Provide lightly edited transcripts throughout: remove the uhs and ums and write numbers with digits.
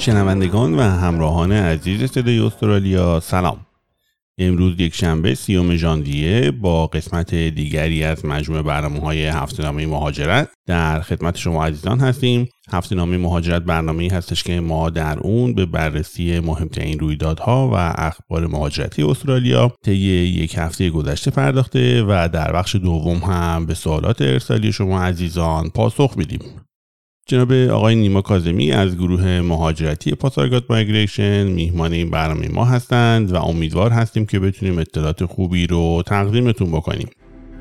شنوندگان و همراهان عزیز صدای استرالیا سلام. امروز یک شنبه 30 ژانویه با قسمت دیگری از مجموعه برنامه‌های هفته‌نامه مهاجرت در خدمت شما عزیزان هستیم. هفته‌نامه مهاجرت برنامه‌ای هستش که ما در اون به بررسی مهمترین رویدادها و اخبار مهاجرتی استرالیا طی یک هفته گذشته پرداخته و در بخش دوم هم به سوالات ارسالی شما عزیزان پاسخ میدیم. جناب آقای نیما کاظمی از گروه مهاجرتی پاسارگاد مایگریشن میهمان این برنامه ما هستند و امیدوار هستیم که بتونیم اطلاعات خوبی رو تقدیمتون بکنیم.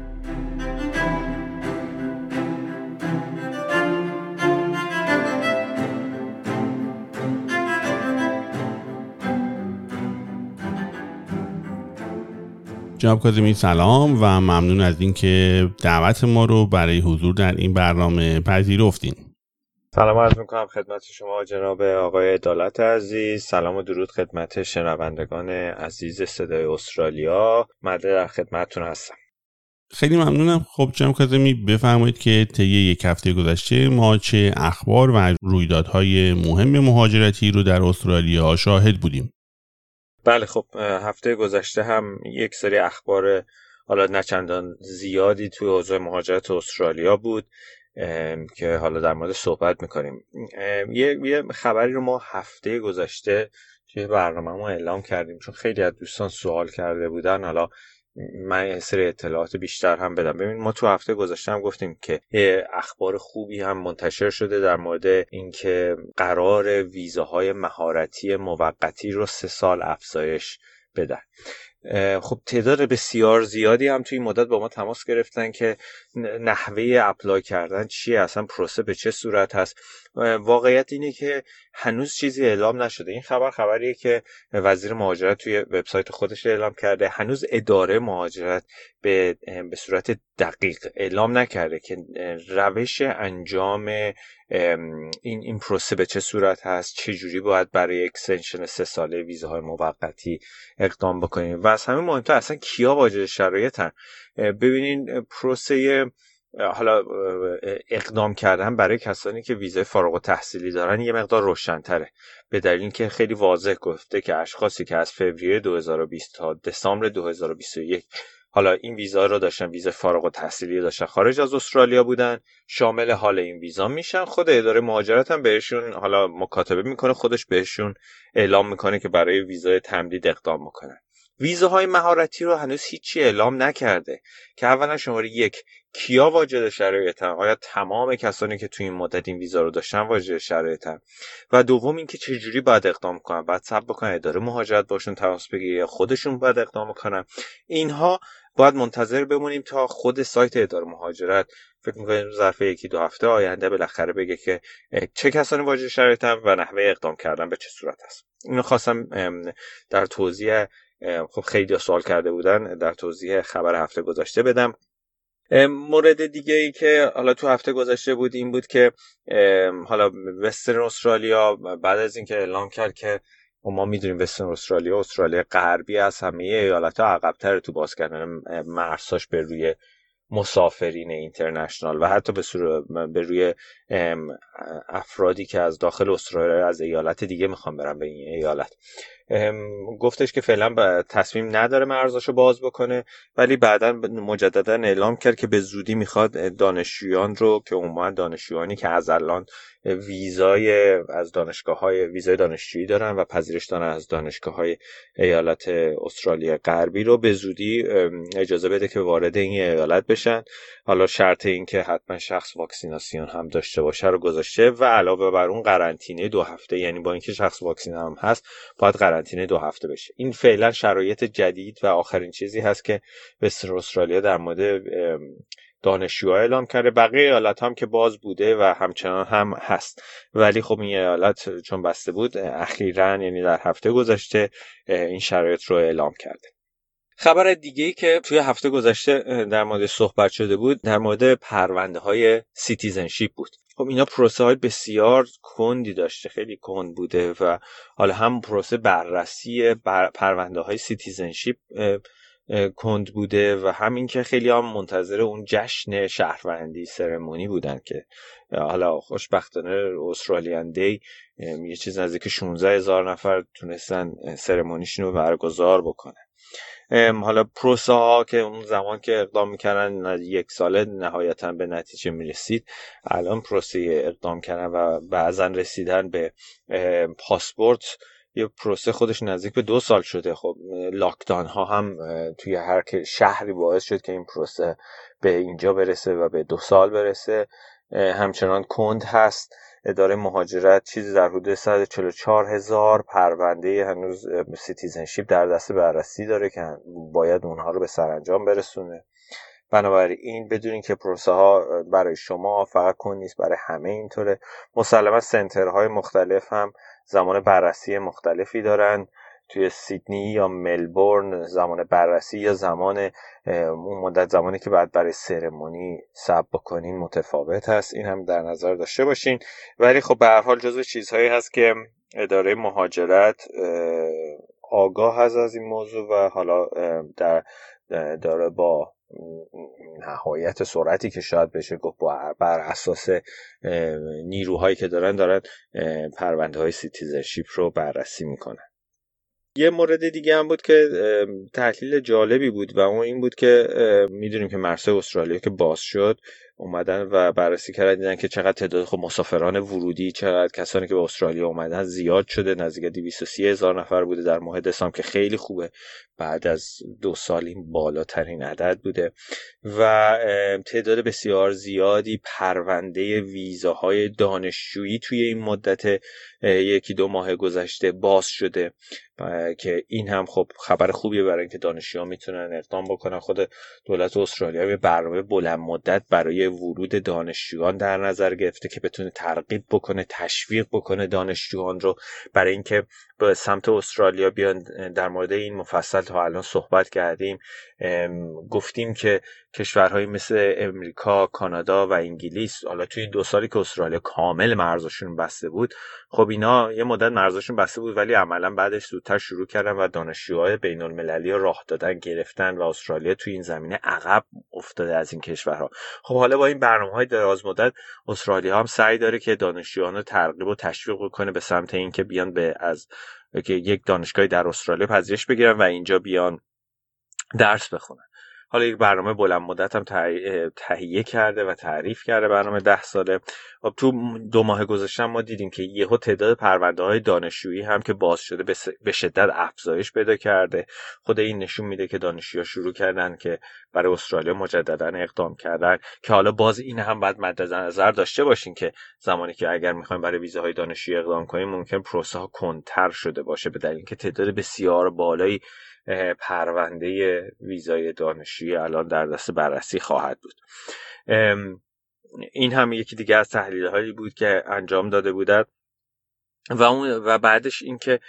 جناب کاظمی سلام و ممنون از اینکه دعوت ما رو برای حضور در این برنامه پذیرفتین. سلام عرض میکنم خدمت شما جناب آقای عدالت عزیز. سلام و درود خدمت شنوندگان عزیز صدای استرالیا. من در خدمتتون هستم. خیلی ممنونم. خب جناب کاظمی بفرمایید که طی یک هفته گذشته ما چه اخبار و رویدادهای مهم مهاجرتی رو در استرالیا شاهد بودیم؟ بله خب هفته گذشته هم یک سری اخبار حالا نه چندان زیادی توی حوزه مهاجرت استرالیا بود که حالا در مورد صحبت میکنیم. یه خبری رو ما هفته گذشته توی برنامه ما اعلام کردیم چون خیلی از دوستان سوال کرده بودن. حالا من یه سری اطلاعات بیشتر هم بدم. ببین ما تو هفته گذشته هم گفتیم که یه اخبار خوبی هم منتشر شده در مورد اینکه قرار ویزاهای مهارتی موقتی رو 3 سال افزایش بدن. خب تعداد بسیار زیادی هم توی این مدت با ما تماس گرفتن که نحوه اپلای کردن چیه، اصلا پروسه به چه صورت هست. واقعیت اینه که هنوز چیزی اعلام نشده. این خبریه که وزیر مهاجرت توی وبسایت خودش اعلام کرده. هنوز اداره مهاجرت به صورت دقیق اعلام نکرده که روش انجام این پروسه به چه صورت هست، چه جوری باید برای اکستنشن 3 ساله ویزاهای موقتی اقدام بکنیم و از همه مهمتر اصلا کیا واجد شرایطن. ببینین پروسه حالا اقدام کردن برای کسانی که ویزای فارغ التحصیلی دارن یه مقدار روشن‌تره، به دلیل اینکه خیلی واضح گفته که اشخاصی که از فوریه 2020 تا دسامبر 2021 حالا این ویزا رو داشتن، ویزا فارغ التحصیلی داشتن، خارج از استرالیا بودن، شامل حال این ویزا میشن. خود اداره مهاجرت هم بهشون حالا مکاتبه میکنه، خودش بهشون اعلام میکنه که برای ویزای تمدید اقدام میکنن. ویزاهای مهارتی رو هنوز هیچی اعلام نکرده که اولا شماره 1 کیا واجد شرایطن، آیا تمام کسانی که توی این مدت این ویزا رو داشتن واجد شرایطن، و دوم اینکه چه جوری باید اقدام کنن، باید صبر بکنن اداره مهاجرت باشون تماس بگیره یا خودشون باید اقدام کنن. اینها باید منتظر بمونیم تا خود سایت اداره مهاجرت فکر می‌کنم ظرف 1-2 هفته آینده بالاخره بگه که چه کسانی واجد شرایطن و نحوه اقدام کردن به چه صورت است. اینو خواستم در توضیح، خب خیلی سوال کرده بودن، در توضیح خبر هفته گذشته بدم. مورد دیگه ای که حالا تو هفته گذشته بود این بود که حالا وسترن استرالیا بعد از اینکه اعلام کرد که ما میدونیم وسترن استرالیا غربی از همه ایالت‌ها عقب‌تر تو باز کردن مرزهاش به روی مسافرین اینترنشنال و حتی به روی افرادی که از داخل استرالیا از ایالت دیگه میخوان برن به این ایالت. گفتش که فعلا تصمیم نداره مرزاشو باز بکنه، ولی بعداً مجددا اعلام کرد که به زودی میخواد دانشجویان رو که عموما دانشجویانی که از الان ویزای دانشجویی دارن و پذیرش دارن از دانشگاه‌های ایالت استرالیا غربی رو به زودی اجازه بده که وارد این ایالت بشن. حالا شرط این که حتما شخص واکسیناسیون هم داشته باشه رو گذاشته و علاوه بر اون قرنطینه 2 هفته، یعنی با اینکه شخص واکسین هم هست باید قرنطینه 2 هفته بشه. این فعلا شرایط جدید و آخرین چیزی هست که وسترن استرالیا در مورد دانشجوها اعلام کرده. بقیه ایالت هم که باز بوده و همچنان هم هست، ولی خب این ایالت چون بسته بود اخیراً یعنی در هفته گذشته این شرایط رو اعلام کرده. خبر دیگه‌ای که توی هفته گذشته در مورد صحبت شده بود در مورد پرونده‌های سیتیزنشیپ بود. خب اینا پروسه های بسیار کندی داشته، خیلی کند بوده و حالا هم پروسه بررسی پرونده های سیتیزنشیپ کند بوده و همین که خیلی هم منتظر اون جشن شهروندی سرمونی بودن که حالا خوشبختانه استرالیان دی یه چیز نزدیک 16,000 نفر تونستن سرمونیشون رو برگزار بکنن. حالا پروسه ها که اون زمان که اقدام میکردن 1 ساله نهایتا به نتیجه میرسید، الان پروسه اقدام کردن و بعضا رسیدن به پاسپورت یه پروسه خودش نزدیک به 2 سال شده. خب لاکداون ها هم توی هر شهری باعث شد که این پروسه به اینجا برسه و به 2 سال برسه. همچنان کند هست. اداره مهاجرت چیزی در حدود 144,000 پرونده هنوز سیتیزنشیپ در دست بررسی داره که باید اونها رو به سرانجام برسونه. بنابراین بدونین که پروسه ها برای شما فقط کند نیست، برای همه اینطوره. مسلما سنترهای مختلف هم زمان بررسی مختلفی دارن. توی سیدنی یا ملبورن زمان بررسی یا زمان اون مدت زمانی که بعد برای سرمونی ثبت بکنین متفاوت هست. این هم در نظر داشته باشین. ولی خب به هر حال جزو چیزهایی هست که اداره مهاجرت آگاه هست از این موضوع و حالا داره با نهایت سرعتی که شاید بشه گفت بر اساس نیروهایی که دارن پرونده های سیتیزنشیپ رو بررسی میکنن. یه مورد دیگه هم بود که تحلیل جالبی بود و اون این بود که میدونیم که مرزهای استرالیا که باز شد اومدن و بررسی کردن، دیدن که چقدر تعداد خب مسافران ورودی، چقدر کسانی که به استرالیا اومدن زیاد شده، نزدیک 230,000 نفر بوده در ماه دسامبر که خیلی خوبه، بعد از 2 سال این بالاترین عدد بوده و تعداد بسیار زیادی پرونده ویزاهای دانشجویی توی این مدت 1-2 ماه گذشته باز شده که این هم خب خبر خوبیه برای اینکه دانشجوها میتونن اقدام بکنن. خود دولت استرالیا یه برنامه بلند مدت برای ورود دانشجویان در نظر گرفته که بتونه ترغیب بکنه، تشویق بکنه دانشجویان رو برای اینکه به سمت استرالیا بیان. در مورد این مفصل تا الان صحبت کردیم، گفتیم که کشورهایی مثل امریکا، کانادا و انگلیس حالا توی 2 سالی که استرالیا کامل مرزشون بسته بود، خب اینا یه مدت مرزشون بسته بود ولی عملا بعدش زودتر شروع کردن و دانشجوهای بین المللی راه دادن گرفتن و استرالیا توی این زمینه عقب افتاده از این کشورها. خب حالا با این برنامه‌های دراز مدت استرالیا هم سعی داره که دانشجویان رو ترغیب و تشویق کنه به سمت اینکه بیان که یک دانشگاهی در استرالیا پذیرش بگیرن و اینجا بیان درس بخونن. حالا یک برنامه بلند مدت هم تهیه کرده و تعریف کرده، برنامه 10 ساله. تو 2 ماه گذشته ما دیدیم که یهو تعداد پرونده‌های دانشجویی هم که باز شده به شدت افزایش پیدا کرده. خود این نشون میده که دانشجوها شروع کردن که برای استرالیا مجددا اقدام کردن که حالا باز این هم باید مد نظر داشته باشین که زمانی که اگر میخوایم برای ویزاهای دانشجویی اقدام کنیم ممکن پروسه ها کندتر شده باشه به دلیل اینکه تعداد بسیار بالایی پرونده ویزای دانشجویی الان در دست بررسی خواهد بود. این هم یکی دیگه از تحلیل‌هایی بود که انجام داده بودند و بعدش این که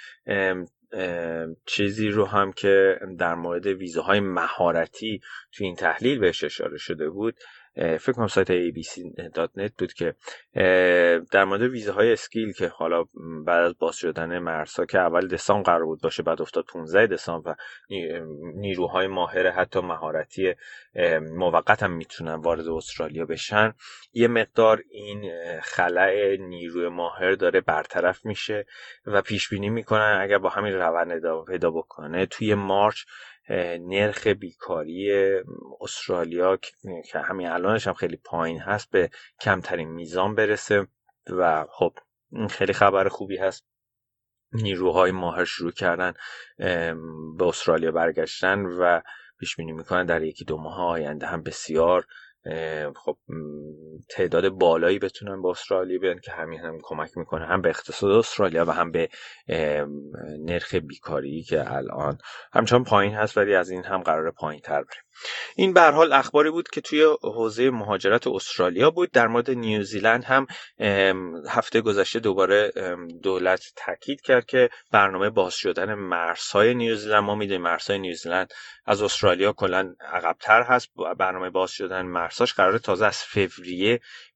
چیزی رو هم که در مورد ویزاهای مهارتی توی این تحلیل بهش اشاره شده بود، فکر کنم سایت abc.net بود که در مورد ویزاهای اسکیل که حالا بعد از باز شدن مرزها که اول دسامبر قرار بود باشه بعد افتاد 15 دسامبر و نیروهای ماهر حتی مهارتی موقت هم میتونن وارد استرالیا بشن، یه مقدار این خلأ نیروی ماهر داره برطرف میشه و پیش بینی میکنن اگر با همین روند ادامه پیدا بکنه توی مارچ نرخ بیکاری استرالیا که همین الانش هم خیلی پایین هست به کمترین میزان برسه و خب این خیلی خبر خوبی هست. نیروهای ماهر شروع کردن به استرالیا برگشتن و پیش بینی میکنن در 1-2 ماه آینده هم بسیار خب تعداد بالایی بتونن با استرالیا بیان که همین هم کمک میکنه هم به اقتصاد استرالیا و هم به نرخ بیکاری که الان همچنان پایین هست ولی از این هم قراره پایین تر بره. این به هر حال اخباری بود که توی حوزه مهاجرت استرالیا بود. در مورد نیوزیلند هم هفته گذشته دوباره دولت تاکید کرد که برنامه باز شدن مرزهای نیوزیلند، ما میدونیم مرزهای نیوزیلند از استرالیا کلا عقب‌تر هست، برنامه باز شدن مرزهاش قراره تازه از فوریه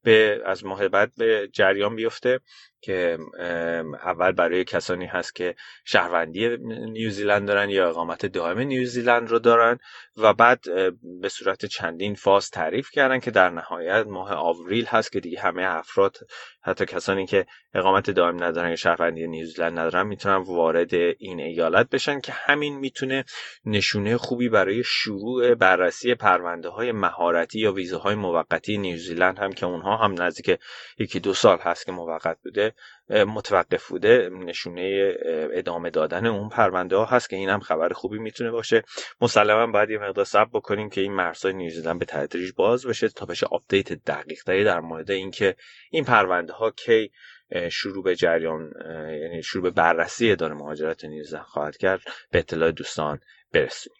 از ماه بعد به جریان بیفته که اول برای کسانی هست که شهروندی نیوزیلند دارن یا اقامت دائم نیوزیلند رو دارن و بعد به صورت چندین فاز تعریف کردن که در نهایت ماه آوریل هست که دیگه همه افراد، حتی کسانی که اقامت دائم ندارن یا شهروندی نیوزیلند ندارن، میتونن وارد این ایالت بشن که همین میتونه نشونه خوبی برای شروع بررسی پرونده‌های مهارتی یا ویزاهای موقتی نیوزیلند هم که اونها هم نزدیک 1-2 سال هست که موقت بوده متوقف بوده، نشونه ادامه دادن اون پرونده ها هست که این هم خبر خوبی میتونه باشه. مسلما باید یه مقدار صبر بکنیم که این مرزهای نیوزیلند به تدریج باز بشه تا بشه آپدیت دقیق تری در مورد اینکه این پرونده ها کی شروع به جریان، یعنی شروع به بررسی اداره مهاجرت نیوزیلند خواهد کرد، به اطلاع دوستان برسونیم.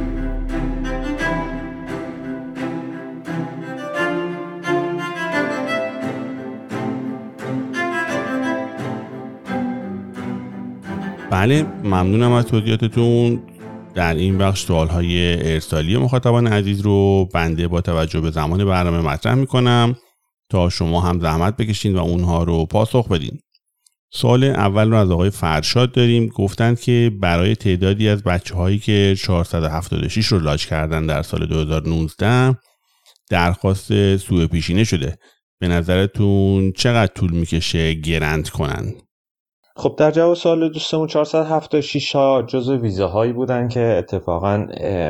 بله، ممنونم از توضیحاتتون. در این بخش سوالهای ارسالی مخاطبان عزیز رو بنده با توجه به زمان برنامه مطرح میکنم تا شما هم زحمت بکشین و اونها رو پاسخ بدین. سوال اول رو از آقای فرشاد داریم. گفتند که برای تعدادی از بچه‌هایی که 476 رو لاچ کردن در سال 2019 درخواست سوء پیشینه شده. به نظرتون چقدر طول میکشه گرنت کنن؟ خب در جواب سوال دوستمون 476 ها جزو ویزاهایی بودن که اتفاقا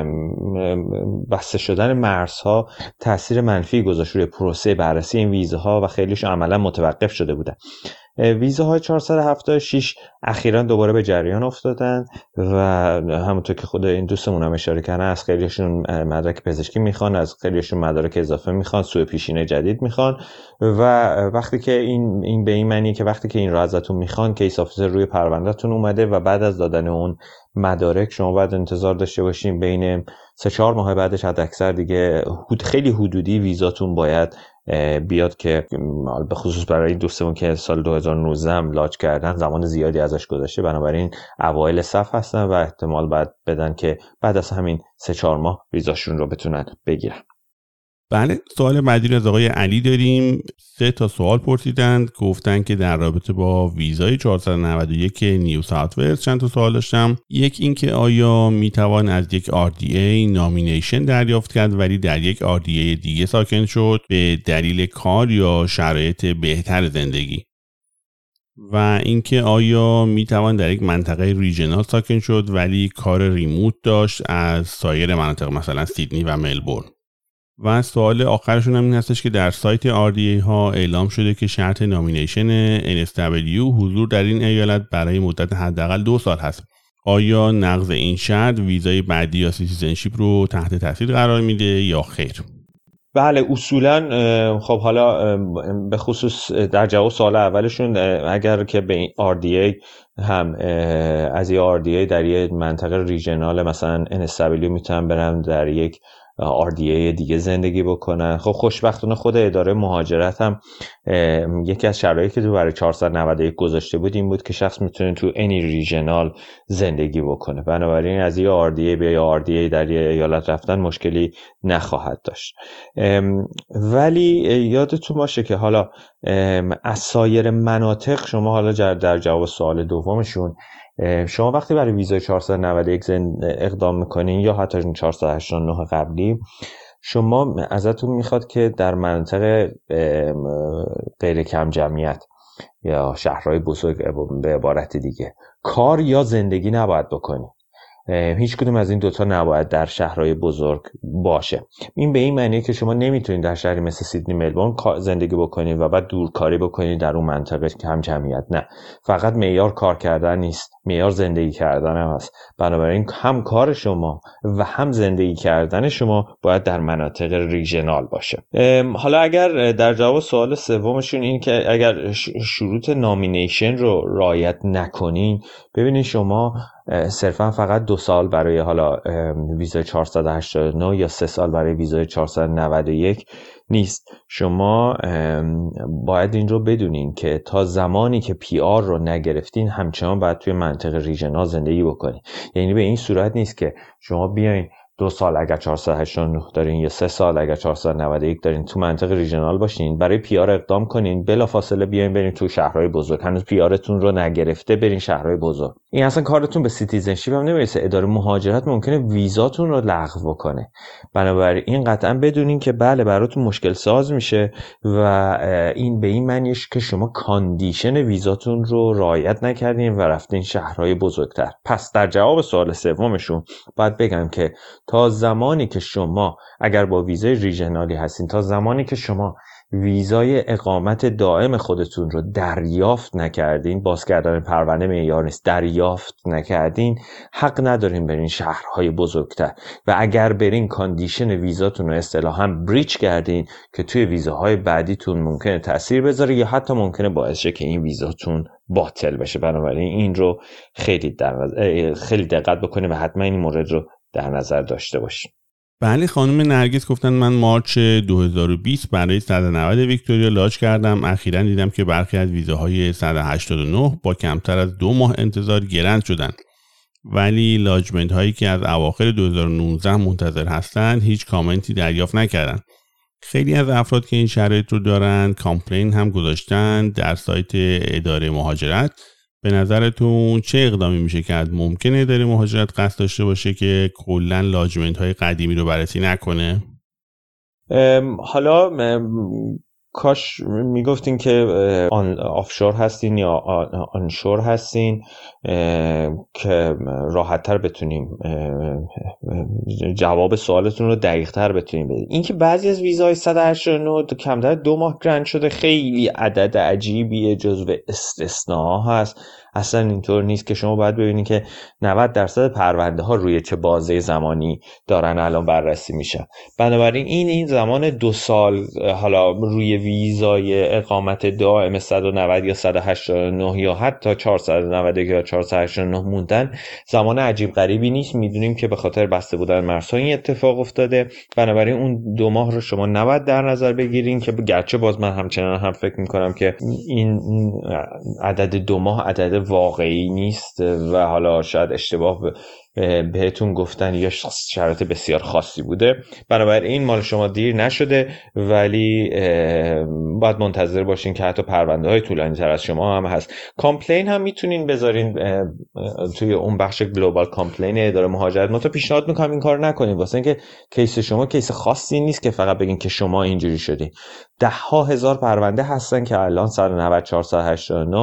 بسته شدن مرزها تاثیر منفی گذاشت روی پروسه بررسی این ویزاها و خیلیش عملا متوقف شده بودن. ویزاهای 476 اخیراً دوباره به جریان افتادن و همونطور که خود این دوستمون هم اشاره کردن از خیلیشون مدرک پزشکی میخوان، از خیلیشون مدارک اضافه میخوان، سوء پیشینه جدید میخوان و وقتی که این به این معنی که وقتی که این رو ازتون میخوان کیس آفیسر روی پروندهتون اومده و بعد از دادن اون مدارک شما باید انتظار داشته باشین بین 3-4 ماه بعدش حد اکثر دیگه خیلی حدودی ویزاتون باید بیاد که به خصوص برای این دوستمون که سال 2019 هم لاچ کردن زمان زیادی ازش گذشته، بنابراین اوایل صف هستن و احتمال باید بدن که بعد از همین 3-4 ماه ویزاشون رو بتونن بگیرن. بله، سوال بعدی از آقای علی داریم. 3 تا سوال پرسیدند. گفتن که در رابطه با ویزای 491 نیو ساوت ولز چند تا سوال داشتم. یک این که آیا میتوان از یک RDA نامینیشن دریافت کرد ولی در یک RDA دیگه ساکن شد به دلیل کار یا شرایط بهتر زندگی؟ و اینکه آیا میتوان در یک منطقه ریژنال ساکن شد ولی کار ریموت داشت از سایر مناطق مثلا سیدنی و ملبورن؟ و سوال آخرشون هم این هستش که در سایت RDA ها اعلام شده که شرط نامینیشن NSW حضور در این ایالت برای مدت حداقل 2 سال هست. آیا نقض این شرط ویزای بعدی یا سیتیزنشیپ رو تحت تاثیر قرار میده یا خیر؟ بله اصولا خب حالا به خصوص در جواب سوال اولشون اگر که به این RDA هم از این RDA در یک منطقه ریژنال مثلا NSW میتونن برن در یک RDA دیگه زندگی بکنن. خب خوشبختانه خود اداره مهاجرت هم یکی از شرایطی که تو برای 491 گذاشته بود این بود که شخص میتونه تو any ریژنال زندگی بکنه، بنابراین از یه RDA به یه RDA در یه ایالت رفتن مشکلی نخواهد داشت. ولی یادتون باشه که حالا از سایر مناطق شما حالا در جواب سوال دومشون شما وقتی برای ویزای 491 اقدام میکنین یا حتی 489 قبلی شما ازتون میخواد که در مناطق غیر کم جمعیت یا شهرهای بزرگ به عبارت دیگه کار یا زندگی نباید بکنید. هیچ کدوم از این دوتا نباید در شهرهای بزرگ باشه. این به این معنیه که شما نمیتونید در شهری مثل سیدنی ملبورن زندگی بکنید و بعد دورکاری بکنید در اون منطقه کم جمعیت. نه، فقط معیار کار کردن نیست، معیار زندگی کردن هم هست. بنابراین هم کار شما و هم زندگی کردن شما باید در مناطق ریژنال باشه. حالا اگر در جواب سوال سومشون این که اگر شروط نامینیشن رو رعایت نکنین، ببینید شما صرفا فقط 2 سال برای حالا ویزای 489 یا 3 سال برای ویزای 491 نیست. شما باید این رو بدونین که تا زمانی که PR رو نگرفتین همچنان باید توی منطقه ریژنال زندگی بکنین. یعنی به این صورت نیست که شما بیاین 2 سال اگر 489 دارین یا 3 سال اگر 491 دارین تو منطقه ریژنال باشین، برای پیار اقدام کنین، بلافاصله بیاین برین تو شهرهای بزرگ، هنوز پیارتون رو نگرفته برین شهرهای بزرگ. این اصلا کارتون به سیتیزنشیپ هم نمیرسه. اداره مهاجرت ممکنه ویزاتون رو لغو کنه. بنابراین این قطعا بدونین که بله براتون مشکل ساز میشه و این به این معنیش که شما کاندیشن ویزاتون رو رعایت نکردین و رفتین شهرهای بزرگتر. پس در جواب سوال سومشون باید بگم که تا زمانی که شما اگر با ویزای ریژنالی هستین، تا زمانی که شما ویزای اقامت دائم خودتون رو دریافت نکردین، بازگردان پرونده معیار نیست، دریافت نکردین، حق ندارین برین شهرهای بزرگتر و اگر برین کاندیشن ویزاتون رو اصطلاحاً بریچ کردین که توی ویزاهای بعدیتون ممکنه تأثیر بذاره یا حتی ممکنه باعث شه که این ویزاتون باطل بشه. بنابراین این رو خیلی دقت بکنید و حتما این مورد رو در نظر داشته باشید. بله خانم نرگس گفتن من مارچ 2020 برای 190 ویکتوریا لاج کردم. اخیراً دیدم که برخی از ویزاهای 189 با کمتر از 2 ماه انتظار گرند شدن، ولی لاجمنت هایی که از اواخر 2019 منتظر هستن هیچ کامنتی دریافت نکردن. خیلی از افراد که این شرایط رو دارن کامپلین هم گذاشتن در سایت اداره مهاجرت. به نظرتون چه اقدامی میشه کرد؟ ممکنه اداره مهاجرت قصد داشته باشه که کلاً لاجمنت های قدیمی رو بررسی نکنه؟ حالا کاش میگفتین که آفشور هستین یا آنشور هستین که راحت تر بتونیم جواب سوالتون رو دقیق تر بتونیم بدیم. این که بعضی از ویزای 189 کمتر 2 ماه گرند شده خیلی عدد عجیبیه، جزو استثناها هست. اصلا اینطور نیست که شما باید ببینید که 90% پرونده ها روی چه بازه زمانی دارن الان بررسی میشن. بنابراین این زمان 2 سال حالا روی ویزای اقامت دائم 190 یا 189 یا حتی 490 یا 489 موندن زمان عجیب غریبی نیست. میدونیم که به خاطر بسته بودن مرزها این اتفاق افتاده. بنابراین اون 2 ماه رو شما نباید در نظر بگیرین، که گرچه باز من همچنان هم فکر میکنم که این عدد 2 ماه عدد واقعی نیست و حالا شاید اشتباه بهتون گفتن یا شرایط بسیار خاصی بوده. بنابراین این مال شما دیر نشده، ولی باید منتظر باشین که حتی پرونده های طولانی تر از شما هم هست. کامپلین هم میتونین بذارین توی اون بخش گلوبال کامپلین اداره مهاجرت. من تو پیشنهاد میکنم این کار نکنین، واسه اینکه کیس شما کیس خاصی نیست که فقط بگین که شما اینجوری شدین. 10,000 پرونده هستن که الان 190 489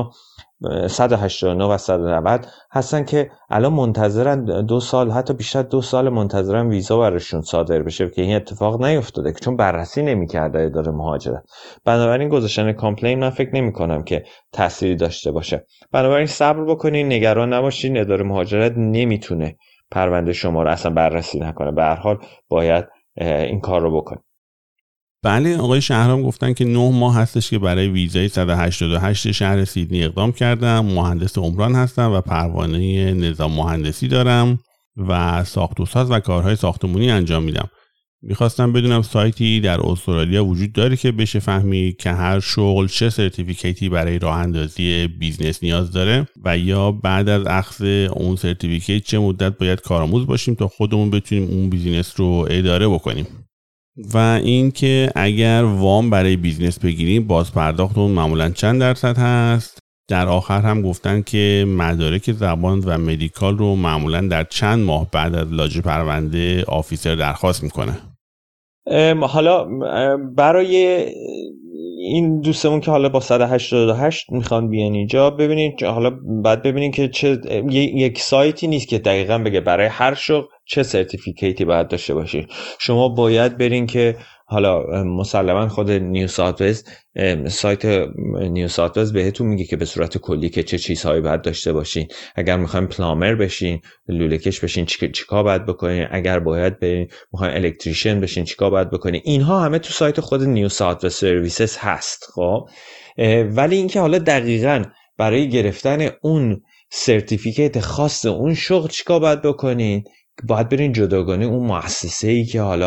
189 و 190 هستن که الان منتظرن 2 سال، حتی بیشتر 2 سال منتظرن ویزا براشون صادر بشه که این اتفاق نیفتاده که چون بررسی نمی‌کرده اداره مهاجرت. بنابراین گذاشتن کامپلین من فکر نمی‌کنم که تأثیری داشته باشه. بنابراین صبر بکنین، نگران نباشین. اداره مهاجرت نمیتونه پرونده شما رو اصلا بررسی نکنه. به هر حال باید این کار رو بکنین. بله آقای شهرام گفتن که 9 ماه هستش که برای ویزای 188 شهر سیدنی اقدام کردم. مهندس عمران هستم و پروانه نظام مهندسی دارم و ساخت و ساز و کارهای ساختمانی انجام میدم. میخواستم بدونم سایتی در استرالیا وجود داره که بشه فهمید که هر شغل چه سرتیفیکیتی برای راه اندازی بیزنس نیاز داره و یا بعد از اخذ اون سرتیفیکیت چه مدت باید کارآموز باشیم تا خودمون بتونیم اون بیزنس رو اداره بکنیم. و این که اگر وام برای بیزنس بگیریم باز پرداخت اون معمولا چند درصد هست. در آخر هم گفتن که مدارک زبان و مدیکال رو معمولا در چند ماه بعد از لاج پرونده آفیسر درخواست میکنه. حالا برای این دوستمون که حالا با 188 میخوان بیان اینجا، ببینید حالا بعد ببینید که چه یک سایتی نیست که دقیقاً بگه برای هر شغل چه سرتیفیکیتی باید داشته باشید. شما باید برین که حالا مسلما خود نیو ساوت ولز، سایت نیو ساوت ولز بهتون میگه که به صورت کلی که چه چیزهایی باید داشته باشین. اگر میخواین پلامر بشین، لوله کش بشین، چیکار باید بکنین. اگر باید برین میخواین الکتریشن بشین، چیکار باید بکنین. اینها همه تو سایت خود نیو ساوت ولز سرویسز هست. خب ولی اینکه حالا دقیقاً برای گرفتن اون سرتیفیکیت خاص اون شغل چیکار باید بکنین، باید برین جداگانه اون مؤسسه‌ای که حالا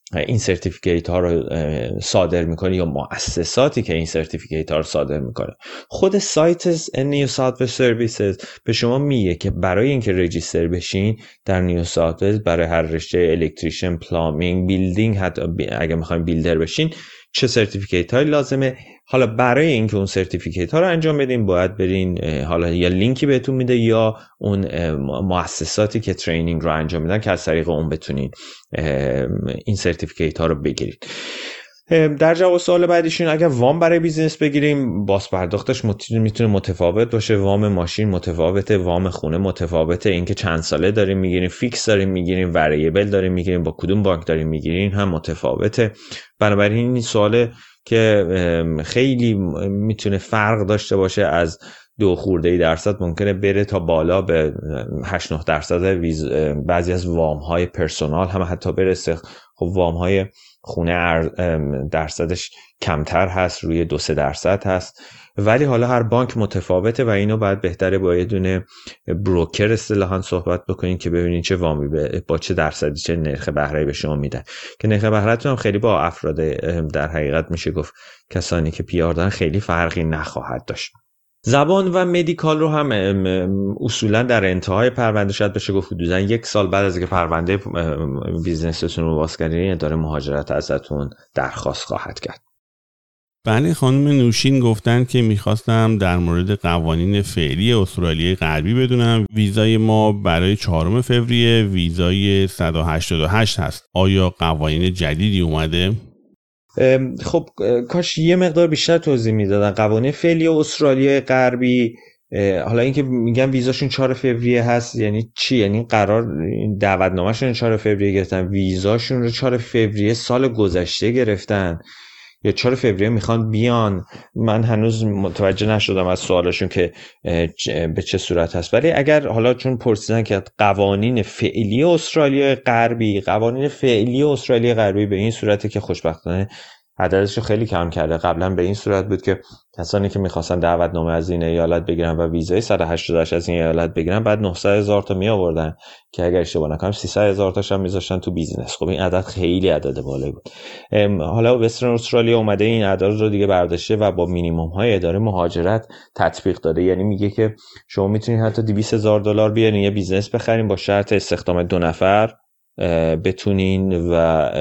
این سرتیفیکیت ها رو صادر میکنه یا مؤسساتی که این سرتیفیکیت ها رو صادر میکنه. خود سایت نیو ساوت ولز سرویسز به شما میگه که برای اینکه رجیستر بشین در نیو ساوت ولز برای هر رشته الکتریشن، پلامینگ، بیلدینگ، حتی اگه میخواین بیلدر بشین چه سرتیفیکیت هایی لازمه. حالا برای اینکه اون سرتیفیکیت ها رو انجام بدین باید برین، حالا یا لینکی بهتون میده یا اون مؤسساتی که ترینینگ رو انجام میدن که از طریق اون بتونین این سرتیفیکیت ها رو بگیرید. در جواب سوال بعدیشون، اگر وام برای بیزنس بگیریم باز پرداختش میتونه متفاوت باشه. وام ماشین متفاوته، وام خونه متفاوته، اینکه چند ساله داریم میگیریم، فیکس داریم میگیریم، وریبل داریم میگیریم، با کدوم بانک داریم میگیریم هم متفاوته. بنابراین این سواله که خیلی میتونه فرق داشته باشه، از 2% ممکنه بره تا بالا به 8-9%. بعضی از وام های پرسونال هم حتی برسه. خب وام های خونه درصدش کمتر هست، روی 2-3% هست، ولی حالا هر بانک متفاوته و اینو بهتره با یه دونه بروکر اصطلاحاً صحبت بکنین که ببینین چه وامی با چه درصدی چه نرخ بهره‌ای به شما میدن، که نرخ بهره‌تون هم خیلی با افراد در حقیقت میشه گفت کسانی که پی‌آر دارن خیلی فرقی نخواهد داشت. زبان و مدیکال رو هم اصولا در انتهای پرونده، شاید بشه گفت حدوداً 1 سال بعد از اینکه پرونده بیزنستون رو باز کردین، اداره مهاجرت ازتون درخواست خواهد کرد. بله، خانم نوشین گفتن که میخواستم در مورد قوانین فعلی استرالیا غربی بدونم. ویزای ما برای 4 فوریه ویزای 188 هست. آیا قوانین جدیدی اومده؟ خب کاش یه مقدار بیشتر توضیح میدادن. قوانین فعلی استرالیا غربی، حالا اینکه میگن ویزاشون 4 فوریه هست یعنی چی؟ یعنی قرار دعوتنامه‌شون 4 فوریه گرفتن، ویزاشون رو 4 فوریه سال گذشته گرفتن یا 4 فوریه میخوان بیان؟ من هنوز متوجه نشدم از سوالشون که به چه صورت هست. ولی اگر حالا چون پرسیدن که قوانین فعلی استرالیا غربی، قوانین فعلی استرالیا غربی به این صورته که خوشبختانه عددش رو خیلی کم کرده. قبلا به این صورت بود که کسانی که میخواستن دعوتنامه از این ایالت بگیرن و ویزای 188 از این ایالت بگیرن بعد 900,000 تا می آوردن که اگر اشتباه نکنم 300,000 تاش هم میذاشتن تو بیزینس. خب این عدد خیلی عدد بالایی بود. حالا وسترن استرالیا اومده این عدد رو دیگه برداشته و با مینیمم های اداره مهاجرت تطبیق داده. یعنی میگه که شما میتونید حتی $200,000 بیارین یه بیزینس بخرین با شرط استخدام 2 نفر بتونین و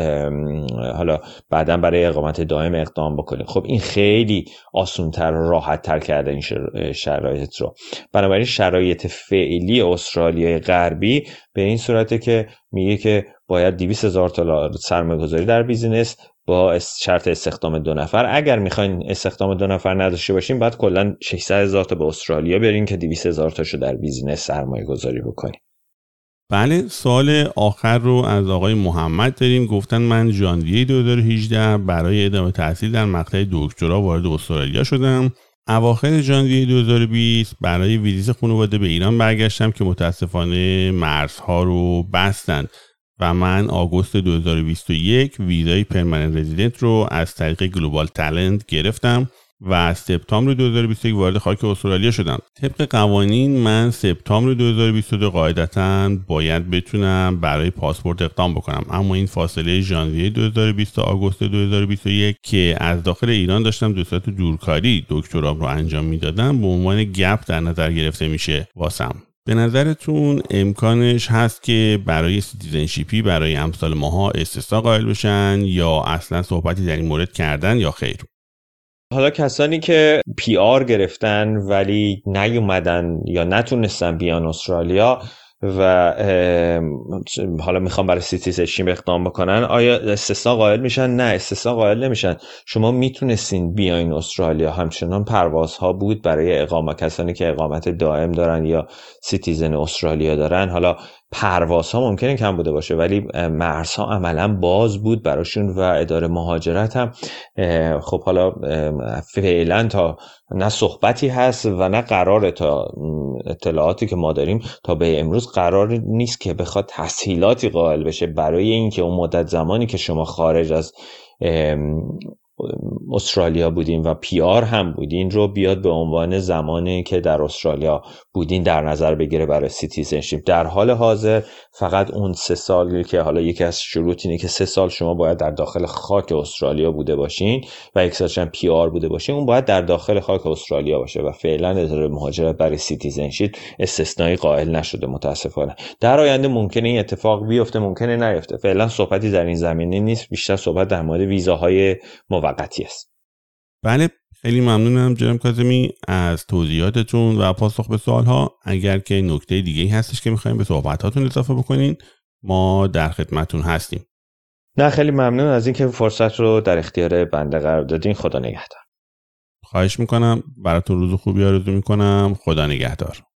حالا بعداً برای اقامت دائم اقدام بکنین. خب این خیلی آسان‌تر و راحت‌تر کرده این شرایط رو. بنابراین شرایط فعلی استرالیا غربی به این صورته که میگه که باید $200,000 سرمایه‌گذاری در بیزینس با شرط استخدام 2 نفر. اگر میخواین استخدام 2 نفر نداشته باشین بعد کلاً 600,000 تا به استرالیا برین که 200,000 تاشو در بیزینس سرمایه‌گذاری بکنین. بله، سوال آخر رو از آقای محمد داریم. گفتن من ژانویه 2018 برای ادامه تحصیل در مقطع دکترا وارد استرالیا شدم. اواخر ژانویه 2020 برای ویزیت خانواده به ایران برگشتم که متاسفانه مرزها رو بستند و من آگوست 2021 ویزای پرمننت رزیدنت رو از طریق گلوبال تالنت گرفتم و سپتامبر 2021 وارد خاک استرالیا شدم. طبق قوانین من سپتامبر 2022 قاعدتاً باید بتونم برای پاسپورت اقدام بکنم، اما این فاصله ژانویه 2020 تا آگوست 2021 که از داخل ایران داشتم دو ساعت دورکاری دکترام رو انجام میدادم به عنوان گپ در نظر گرفته میشه واسم. به نظرتون امکانش هست که برای سیتیزنشیپی برای امثال ماها استثنا قائل بشن یا اصلا صحبتی در این مورد کردن یا خیر؟ حالا کسانی که PR گرفتن ولی نیومدن یا نتونستن بیان استرالیا و حالا میخوام برای سیتیزنشیپ اقدام بکنن، آیا استثنا قائل میشن؟ نه، استثنا قائل نمیشن. شما میتونستین بیاین استرالیا، همچنان پروازها بود برای کسانی که اقامت دائم دارن یا سیتیزن استرالیا دارن. حالا پروازها ممکنه کم بوده باشه ولی مرزها عملا باز بود براشون و اداره مهاجرت هم خب حالا فعلا تا نه صحبتی هست و نه قراره، تا اطلاعاتی که ما داریم تا به امروز قرار نیست که بخواد تسهیلاتی قائل بشه برای اینکه اون مدت زمانی که شما خارج از استرالیا بودین و PR هم بودین رو بیاد به عنوان زمانی که در استرالیا بودین در نظر بگیره برای سیتیزنشیپ. در حال حاضر فقط اون 3 سالی که حالا یکی از شروط اینه که 3 سال شما باید در داخل خاک استرالیا بوده باشین و 1 سالش هم PR بوده باشین، اون باید در داخل خاک استرالیا باشه و فعلا اجازه مهاجرت برای سیتیزنشیپ استثنایی قائل نشده متاسفانه. در آینده ممکنه این اتفاق بیفته، ممکنه نیفته. فعلا صحبتی در این زمینه نیست، بیشتر صحبت در مورد ویزاهای موقتی است. بله، خیلی ممنونم جناب کاظمی از توضیحاتتون و پاسخ به سوالها. اگر که نکته دیگه‌ای هستش که می‌خوایم به صحبتاتون اضافه بکنین، ما در خدمتتون هستیم. نه، خیلی ممنون از اینکه فرصت رو در اختیار بنده قرار دادین. خدا نگهدار. خواهش میکنم، براتون روز خوبی آرزو میکنم. خدا نگهدار.